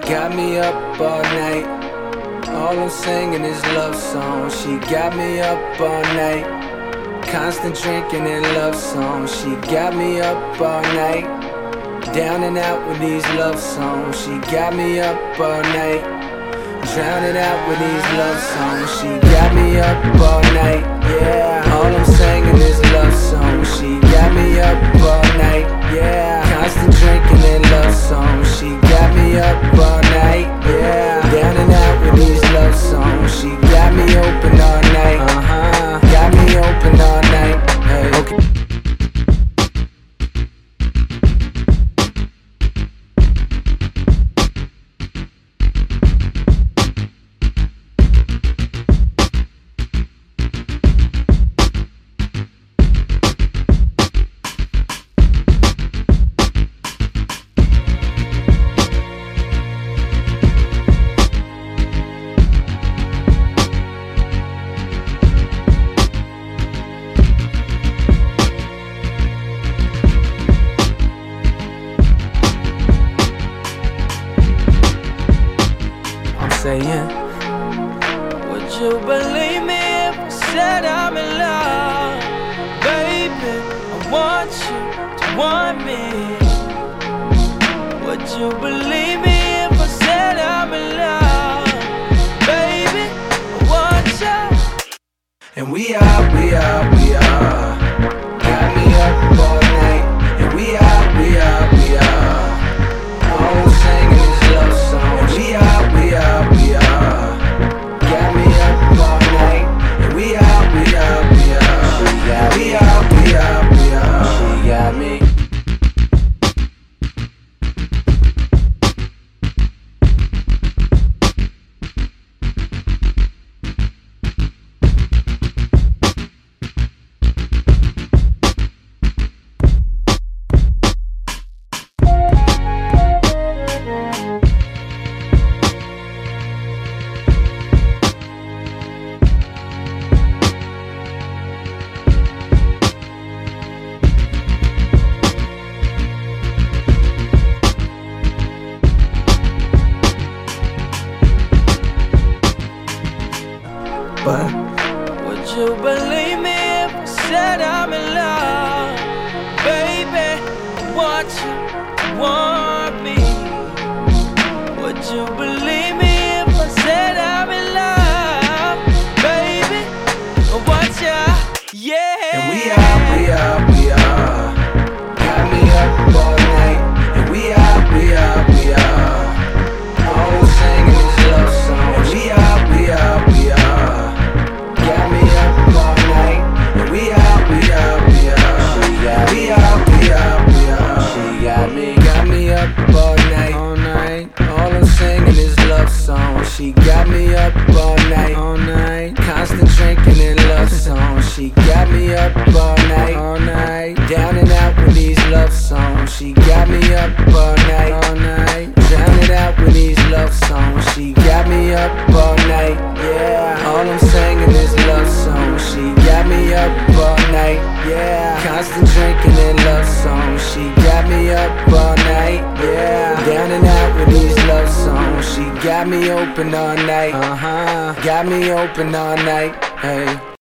got me up all night. All I'm singing is love songs. She got me up all night. Constant drinking and love songs. She got me up all night. Down and out with these love songs. She got me up all night. Drowning out with these love songs. She got me up all night. Yeah. All I'm singing is love songs. She got me up all night. Yeah. Constant drinking and love songs. She got me up all night. Yeah. Down and out with these love songs. She got me open all night. Got me open all night. Hey. Okay. Saying, would you believe me if I said I'm in love? Baby, I want you to want me. Would you believe me if I said I'm in love? Baby, I want you. and we are got me up all night. And we are all I'm singing is love songs. We are got me up all night. And we are she got me. But would you believe me if I said I'm in love? Baby, I want you to want me. Would you believe me if I said I'm in love? Baby, I want you, yeah. and we are got me up all night. And we are all I'm singing is love songs. And we are got me up all night. And we are she got me up all night. All I'm singing is love songs. She got me up all night. Constant drinking and love songs. She got me up all night. Down and out with these love songs. She got me up all night. Drowning out with these love songs. She got me up all night. Yeah. All I'm singing is love songs. She got me up all night. Yeah. Constant drinking and love songs. She got me up all night. Yeah. Down and out with these love songs. She got me open all night. Got me open all night. Hey.